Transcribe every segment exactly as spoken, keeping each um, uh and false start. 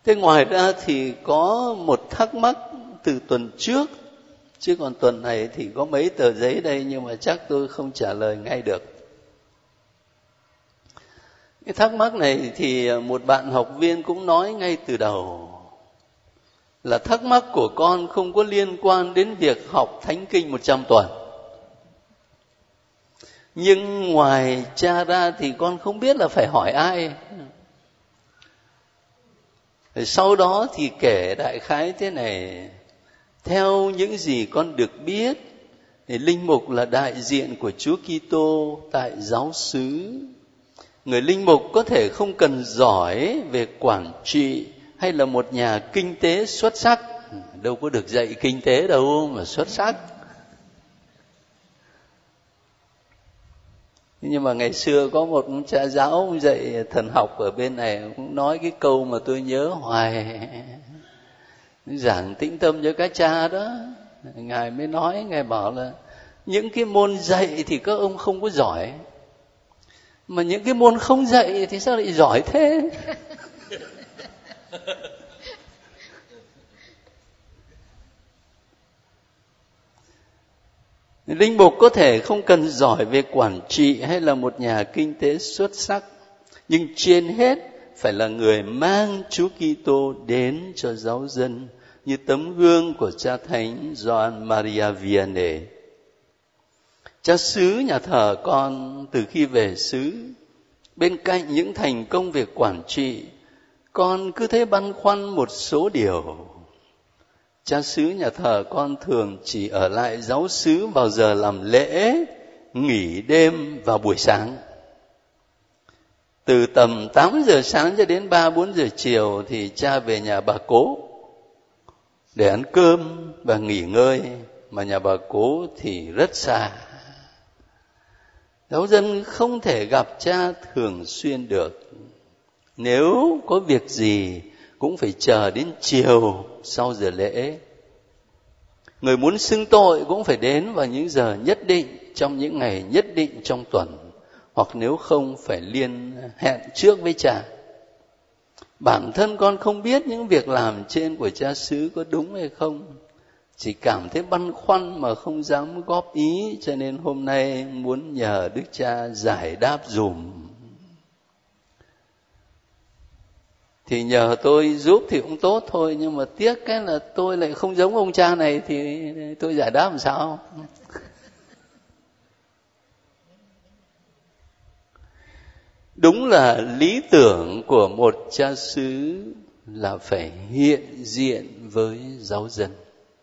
Thế ngoài ra thì có một thắc mắc từ tuần trước, chứ còn tuần này thì có mấy tờ giấy đây nhưng mà chắc tôi không trả lời ngay được. Cái thắc mắc này thì một bạn học viên cũng nói ngay từ đầu, là thắc mắc của con không có liên quan đến việc học Thánh Kinh một trăm tuần. Nhưng ngoài cha ra thì con không biết là phải hỏi ai. Sau đó thì kể đại khái thế này: theo những gì con được biết, thì linh mục là đại diện của Chúa Kitô tại giáo xứ. Người linh mục có thể không cần giỏi về quản trị hay là một nhà kinh tế xuất sắc, đâu có được dạy kinh tế đâu mà xuất sắc. Nhưng mà ngày xưa có một cha giáo dạy thần học ở bên này cũng nói cái câu mà tôi nhớ hoài, giảng tĩnh tâm cho các cha đó. Ngài mới nói, Ngài bảo là những cái môn dạy thì các ông không có giỏi, mà những cái môn không dạy thì sao lại giỏi thế? Linh mục có thể không cần giỏi về quản trị hay là một nhà kinh tế xuất sắc, nhưng trên hết phải là người mang Chúa Kitô đến cho giáo dân, như tấm gương của cha thánh Gioan Maria Vianney. Cha xứ nhà thờ con từ khi về xứ, bên cạnh những thành công về quản trị, con cứ thấy băn khoăn một số điều. Cha xứ nhà thờ con thường chỉ ở lại giáo xứ vào giờ làm lễ, nghỉ đêm vào buổi sáng. Từ tầm tám giờ sáng cho đến ba bốn giờ chiều thì cha về nhà bà cố để ăn cơm và nghỉ ngơi, mà nhà bà cố thì rất xa. Giáo dân không thể gặp cha thường xuyên được. Nếu có việc gì cũng phải chờ đến chiều sau giờ lễ. Người muốn xưng tội cũng phải đến vào những giờ nhất định trong những ngày nhất định trong tuần, hoặc nếu không phải liên hẹn trước với cha. Bản thân con không biết những việc làm trên của cha xứ có đúng hay không, chỉ cảm thấy băn khoăn mà không dám góp ý, cho nên hôm nay muốn nhờ Đức Cha giải đáp dùm. Thì nhờ tôi giúp thì cũng tốt thôi, nhưng mà tiếc cái là tôi lại không giống ông cha này, thì tôi giải đáp làm sao? Đúng là lý tưởng của một cha xứ là phải hiện diện với giáo dân.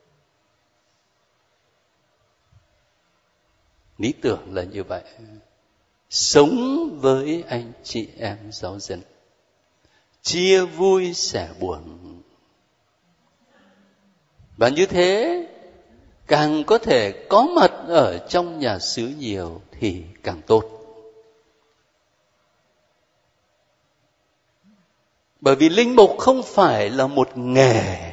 Lý tưởng là như vậy. Sống với anh chị em giáo dân, chia vui sẻ buồn. Và như thế, càng có thể có mặt ở trong nhà xứ nhiều thì càng tốt. Bởi vì linh mục không phải là một nghề.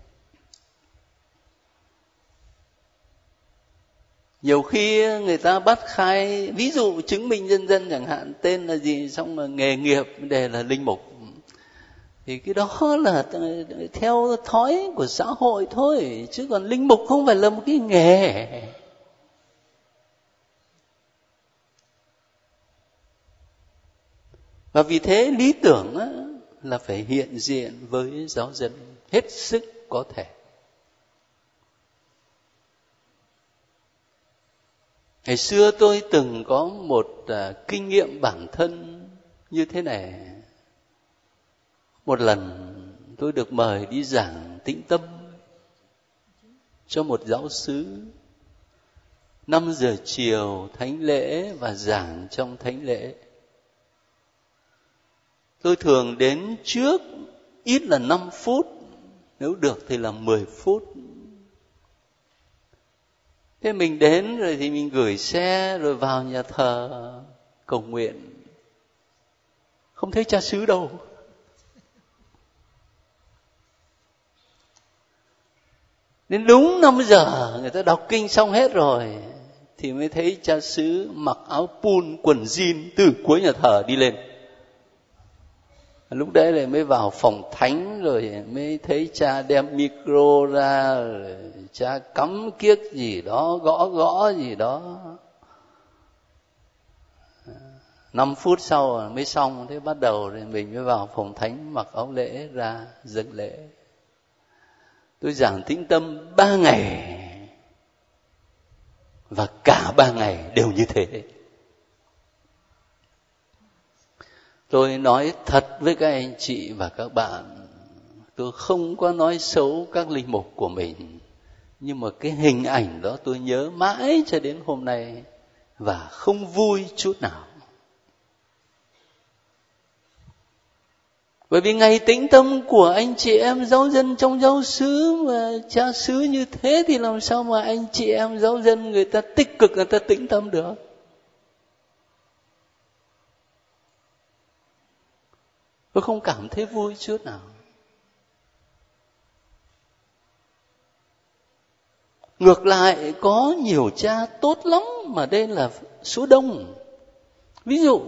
Nhiều khi người ta bắt khai, ví dụ chứng minh nhân dân chẳng hạn, tên là gì, xong mà nghề nghiệp đề là linh mục. Thì cái đó là theo thói của xã hội thôi, chứ còn linh mục không phải là một cái nghề. Và vì thế lý tưởng á, là phải hiện diện với giáo dân hết sức có thể. Ngày xưa tôi từng có một uh, kinh nghiệm bản thân như thế này. Một lần tôi được mời đi giảng tĩnh tâm cho một giáo xứ. Năm giờ chiều thánh lễ và giảng trong thánh lễ. Tôi thường đến trước ít là năm phút, nếu được thì là mười phút. Thế mình đến rồi thì mình gửi xe rồi vào nhà thờ cầu nguyện. Không thấy cha xứ đâu. Đến đúng năm giờ người ta đọc kinh xong hết rồi thì mới thấy cha xứ mặc áo pun quần jean từ cuối nhà thờ đi lên. Lúc đấy lại mới vào phòng thánh, rồi mới thấy cha đem micro ra, rồi cha cắm kiếc gì đó, gõ gõ gì đó. Năm phút sau mới xong, thế bắt đầu rồi mình mới vào phòng thánh mặc áo lễ ra dâng lễ. Tôi giảng tĩnh tâm ba ngày, và cả ba ngày đều như thế. Tôi nói thật với các anh chị và các bạn, tôi không có nói xấu các linh mục của mình, nhưng mà cái hình ảnh đó tôi nhớ mãi cho đến hôm nay và không vui chút nào. Bởi vì ngày tĩnh tâm của anh chị em giáo dân trong giáo xứ mà cha xứ như thế, thì làm sao mà anh chị em giáo dân người ta tích cực, người ta tĩnh tâm được? Tôi không cảm thấy vui chút nào. Ngược lại, có nhiều cha tốt lắm, mà đây là số đông. Ví dụ,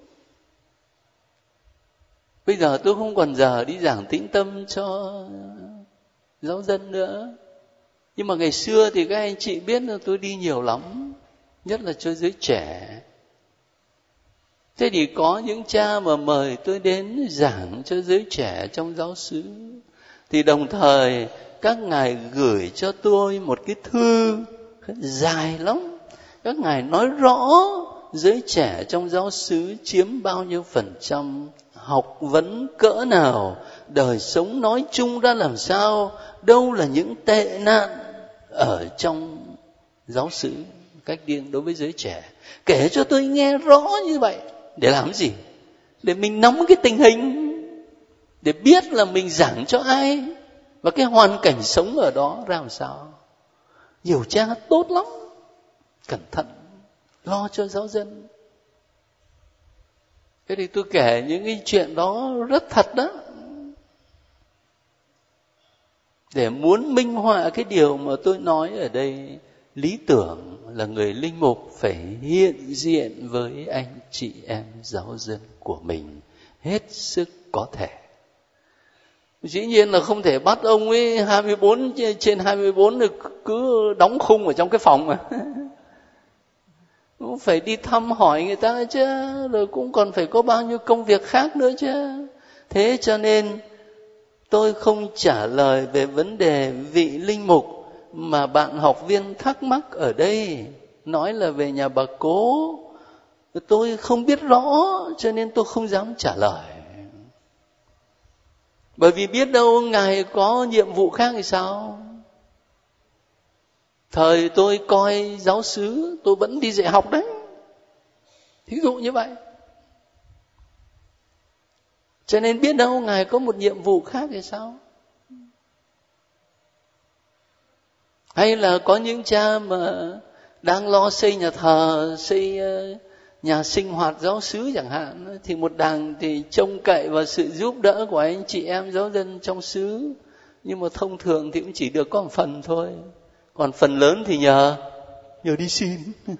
bây giờ tôi không còn giờ đi giảng tĩnh tâm cho giáo dân nữa. Nhưng mà ngày xưa thì các anh chị biết là tôi đi nhiều lắm, nhất là cho giới trẻ. Thế thì có những cha mà mời tôi đến giảng cho giới trẻ trong giáo xứ, thì đồng thời các ngài gửi cho tôi một cái thư dài lắm. Các ngài nói rõ giới trẻ trong giáo xứ chiếm bao nhiêu phần trăm, học vấn cỡ nào, đời sống nói chung ra làm sao, đâu là những tệ nạn ở trong giáo xứ cách điên đối với giới trẻ. Kể cho tôi nghe rõ như vậy. Để làm gì? Để mình nắm cái tình hình, để biết là mình giảng cho ai và cái hoàn cảnh sống ở đó ra làm sao. Nhiều cha tốt lắm, cẩn thận, lo cho giáo dân. Thế thì tôi kể những cái chuyện đó rất thật đó, để muốn minh họa cái điều mà tôi nói ở đây. Lý tưởng là người linh mục phải hiện diện với anh chị em giáo dân của mình hết sức có thể. Dĩ nhiên là không thể bắt ông ấy hai mươi bốn trên hai mươi bốn được cứ đóng khung ở trong cái phòng mà. Cũng phải đi thăm hỏi người ta chứ, rồi cũng còn phải có bao nhiêu công việc khác nữa chứ. Thế cho nên tôi không trả lời về vấn đề vị linh mục mà bạn học viên thắc mắc ở đây, nói là về nhà bà Cố. Tôi không biết rõ cho nên tôi không dám trả lời. Bởi vì biết đâu ngài có nhiệm vụ khác thì sao? Thời tôi coi giáo xứ, tôi vẫn đi dạy học đấy. Thí dụ như vậy. Cho nên biết đâu ngài có một nhiệm vụ khác thì sao? Hay là có những cha mà đang lo xây nhà thờ, xây nhà sinh hoạt giáo xứ chẳng hạn, thì một đằng thì trông cậy vào sự giúp đỡ của anh chị em giáo dân trong xứ, nhưng mà thông thường thì cũng chỉ được có một phần thôi, còn phần lớn thì nhờ nhờ đi xin.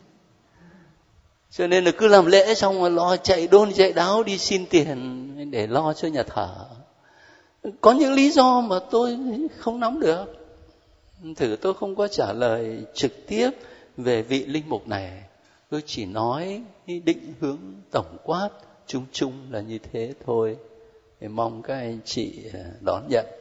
Cho nên là cứ làm lễ xong rồi lo chạy đôn chạy đáo đi xin tiền để lo cho nhà thờ. Có những lý do mà tôi không nắm được. Thử tôi không có trả lời trực tiếp về vị linh mục này. Tôi chỉ nói định hướng tổng quát chung chung là như thế thôi. Để mong các anh chị đón nhận.